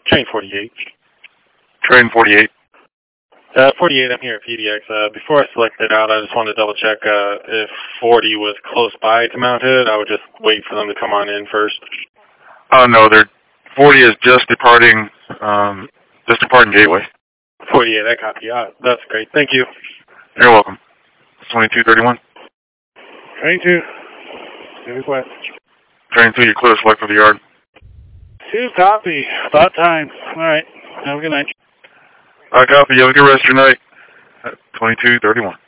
Train 48. Train 48. 48, I'm here at PDX. Before I select it out, I just wanted to double check if 40 was close by to Mount Hood. I would just wait for them to come on in first. Oh, no, 40 is just departing Gateway. 48, I copy. That's great. Thank you. You're welcome. 2231. Train 2. Good request. Train 2, you're clear to select for the yard. 2, copy. About time. All right. Have a good night. I copy. You have a good rest of your night. 2231.